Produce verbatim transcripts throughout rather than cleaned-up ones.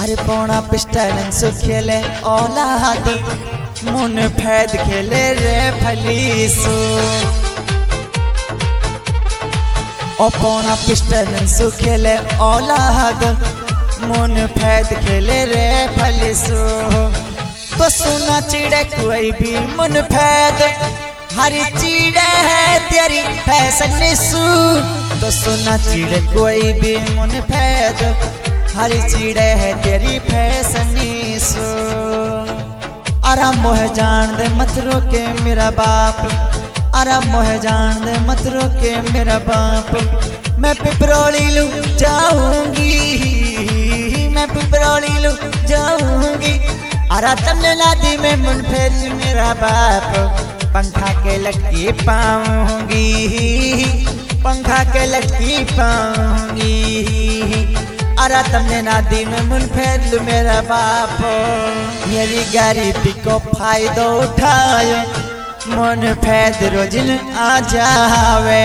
अरे पौना पिस्टल सु खेले औलाद मुन फैद खेले रे फलीसु ओ पौना पिस्टल सु खेले औलाद मुन फैद खेले रे फलीसु तो सुना चिड़े कोई भी मुन फैद हरी चिड़े है तेरी फैशन सु तो सुना चिड़े कोई भी मुन फैद हरी चिड़े है तेरी फैशन सु आराम मोह जान दे मत रोके मेरा बाप आराम मोह जान दे मत रोके मेरा बाप मैं पिपरोली लू जाऊंगी मैं पिपरोली लू जाऊंगी अरा तमने लादी में मुन फेर मेरा बाप पंखा के लटकी पाऊंगी पंखा के लटकी पाऊंगी अरा तमने नादी में मुन फेर मेरा बाप मेरी गरीबी को फायदा उठायो मुन फैद रोजिन आ जावे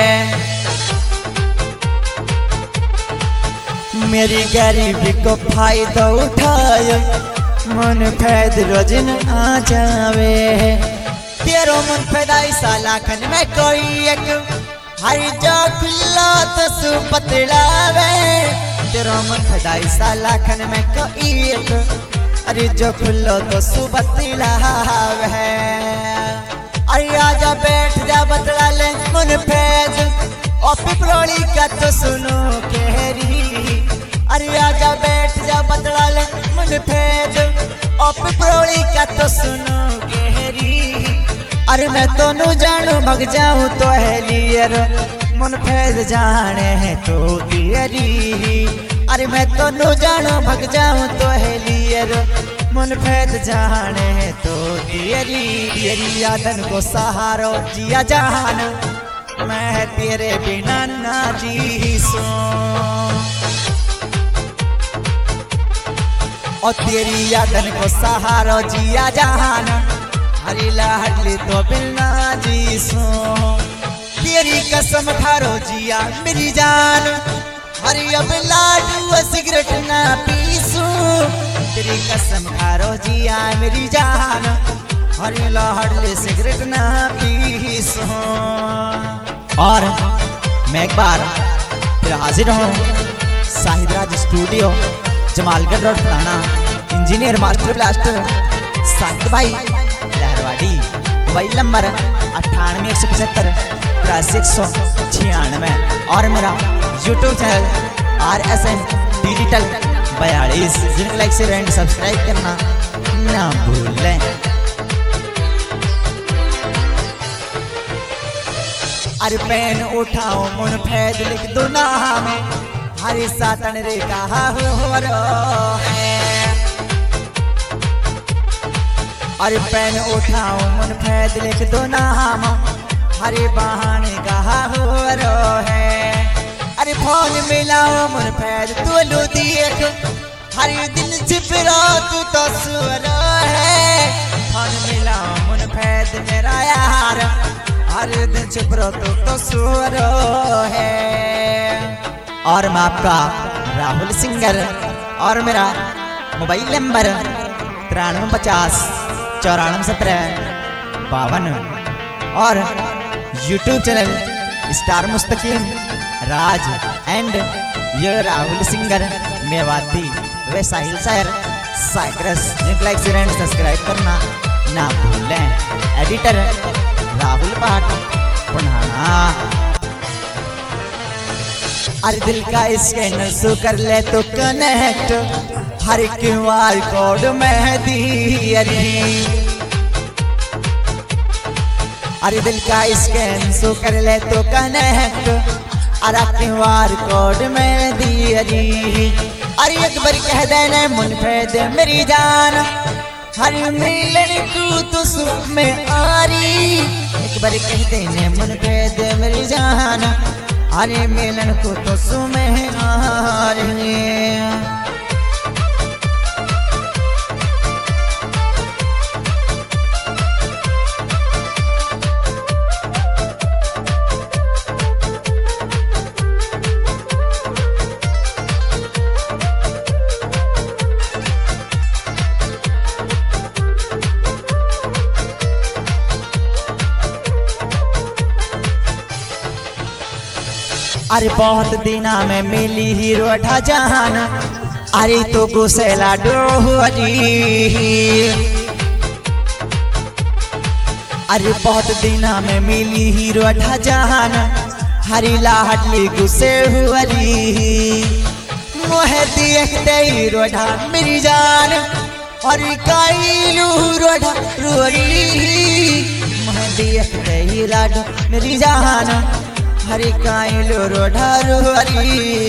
मेरी गरीबी को फायदा उठायो मुन फैद रोजिन आ जावे तेरो मुन फैदाई सालाखन में कोई एक हरी जो खुल्ला तो सु पतलावे तेरो मुन फैदाई सालाखन में कोई एक अरे जो खुल्लो तो सु पतलावे अरे आजा बैठ जा बतला ले मुन फैद ओ पिपरोली का तो सुनो केरी अरे आजा बैठ जा बतला ले मुन फैद ओ पिपरोली का तो सुनो केरी अरे मैं तो नू जानू भग जाऊं तो है लियर मुन फैद जाने है तो दियरी अरे मैं तो नू जानू भग जाऊं तो है लियर मुन फैद जाने है तो दियरी दियरी यादन को सहारो जिया जहान मैं तेरे बिना ना जी सो और तेरी यादन को सहारो जिया जहान हरी लाडली तो बिना जी सो तेरी कसम खारो जिया मेरी जान हरी अब लाडू सिगरेट ना पीसू तेरी कसम खारो जिया मेरी जान हरी लाडली सिगरेट ना पीसू और मैं एक बार फिर हाजिर हूँ साहिद राज स्टूडियो जमालगढ़ रोड पुराना इंजीनियर मास्टर ब्लास्टर साहिद भाई लहरवाड़ी मोबाइल नंबर अट्ठानवे एक सौ पचहत्तर तिरासी एक सौ छियानवे और मेरा YouTube channel R S N digital बयालीस जिनको लाइक शेयर एंड सब्सक्राइब करना ना भूलें। अरे पेन उठाओ मुन फैद लिख दो नाम हरी सातन रे कहा हो रो है अरे पेन उठाओ मुन फैद लिख दो नाम हरे बहाने कहा हो रो है अरे फोन मिलाओ मुन फैद तू लो देख हरे दिन छिपरो तू तो सुरो है फोन मिलाओ मुन फैद मेरा यार हरे दिन छिपरो तू तो सुरो है और मैं आपका राहुल सिंगर और मेरा मोबाइल नंबर तिरानवे पचास चौरानवे सत्रह बावन और YouTube channel star Mustakim Raj and ये राहुल सिंगर मेवाती वे साहिल शायर साइक्रस जिनको लाइक शेयर एंड सब्सक्राइब करना ना भूलें। एडिटर राहुल पाठ पुनाना अरे दिल का स्कैनर सु कर ले तो कनेक्ट हर क्यू आर कोड में दी अरे दिल का स्कैन सु कर ले तो कनेक्ट अरे क्यू आर कोड में दी अरे एक बार कह देने मुन फैद मेरी जान हर मिलन को तो सुख में आरी एक बार कह देने मुन फैद मेरी जान अरे मिलन को तो सुख में आरी। अरे बहुत दिना में मिली हीरो ढाजान अरे तो गुसेला डोहरी अरे बहुत दिना में मिली हीरो ढाजान हरी लाडली गुस्से हुअरी मोहे देखते हीरो ढा मेरी जान अरे काइलू रोढ़ा रोरी मोहे देखते हीरो ढा मेरी जान हरी काइलू रोढ़ा रोरी।